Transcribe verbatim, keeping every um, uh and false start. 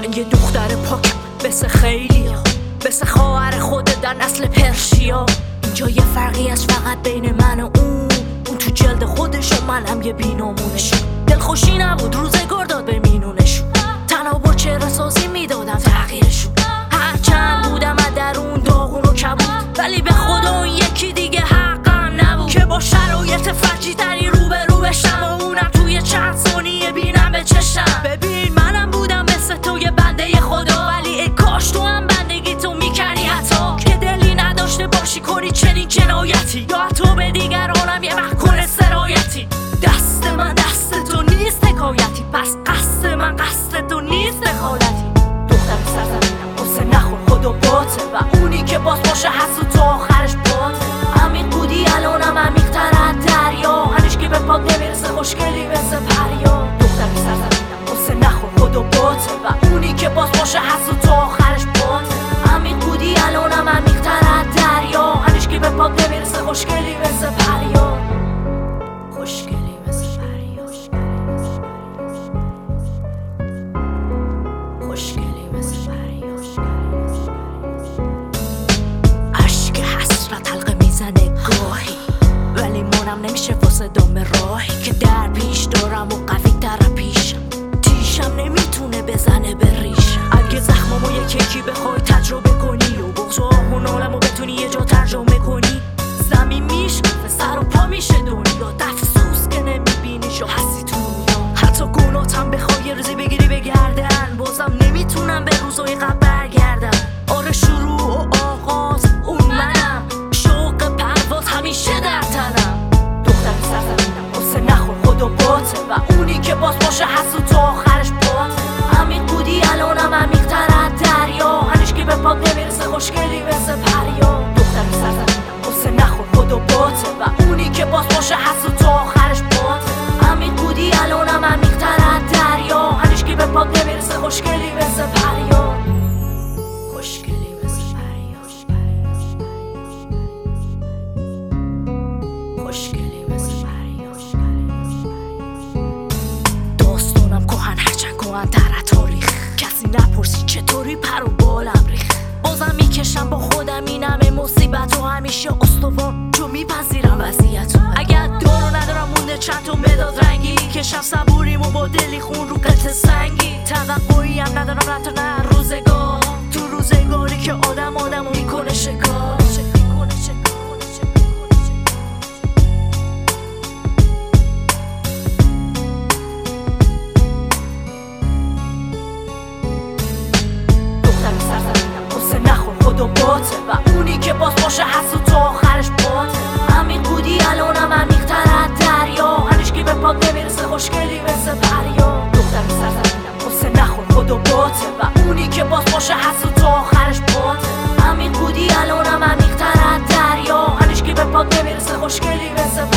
من یه دختر پاکم بس خیلی ها، بس خواهر خودت در نسل پرشیا. اینجا یه فرقی از فقط بین من و اون، اون تو جلد خودش و منم یه بینامونشون. دلخوشی نبود روزگار داد به مینونشون، تنها با چهره سازی میدادم تغییرشون. هرچند بودم از درون داغون و کبود، ولی به خدا اون یکی دیگه حقم نبود که با شرایط فجی تری رو به رو بشم و اونم توی چند ثانیه بینم به چشم. ببین منم بودم مثل تو یه بنده خدا، ولی ای کاش تو هم بندگی تو میکردی حتی که دلی نداشته باشی کنی چنین جنایتی، یا تو به دیگرانم یه وقت کنه سرایتی. دست من دست تو نیست حکایتی، پس قصد من قصد تو نیست دخالتی. دختر سرزمینم قصه نخور خدا باته، و اونی که باز باشه حسود تا آخرش باته. عمیق بودی الانم عمیق‌تر از دریا، هنوز که به پاک نمیرسه خوشگلی مثل پریا. دختر سرزمینم قصه نخور خدا باته، و اونی که باز باشه حسود تا آخرش باته. عمیق بودی الانم عمیق‌تر از دریا، هنوز که به پاک نمیرسه خوشگلی مثل پریا. خوشگلی مثل پریا، خوشگلی مثل پریا. عشق حسرت حلقه میزنه گاهی، ولی مونم نمیشه واسه دام راهی که در پیش دارم و قوی تر پیشم. تیشم نمیتونه بزنه به ریشم. اگه زخمامو یک یکی بخوای تجربه کنی و بغض و آهون عالمو بتونی یه جا ترجمه کنی، زمین میشکفه سر و پا میشه دنیا، دفسوس که نمیبینی شو هستی تو دنیا. حتی گناهتم بخوای یه روزی بگیری بگردن، بازم نمیتونم به روزای قبل برگردم. آره شروع و آغاز اون منم، شوق پرواز همیشه در تنم. دختر سرزمینم قصه نخور خدا باته، و اونی که باز باشه حسود تا آخرش باته. عمیق بودی الانم عمیق‌تر از دریا، هنوز که به پاک نمیرسه خوشگلی مثل پریا. دختر سرزمینم قصه نخور خدا باته، و اونی که باز باشه حسود تا آخرش باته. عمیق بودی الانم عمیق‌تر از دریا، هنوز که به پاک نمیرسه خوشگلی مثل پریا. خوشگلی مثل پریا، خوشگلی مثل پریا. داستانم کهن هرچند کهن‌تر از تاریخ، کسی نپرسی چطوری پر و بالم ریخت. بازم میکشم با خودم این همه مصیبت و همیشه استوار چون میپذیرم وضعیتو. اگر دارو ندارم مونده چند تا مداد رنگی، کشم صبوریم و با دلی خون رو قطع سنگی. توقعی هم ندارم حتی نه روزگار، تو روزگاری که آدم آدمو میکنه شکار. خدا باته، و اونی که باز باشه حسود تا آخرش باته. عمیق بودی الانم عمیق‌تر از دریا، هنوز که به پاک نمیرسه خوشگلی مثل پریا. دختر سرزمینم قصه نخور خدا باته، و اونی که باز باشه حسود تا آخرش باته. عمیق بودی الانم عمیق‌تر از دریا، هنوز که به پاک نمیرسه خوشگلی مثل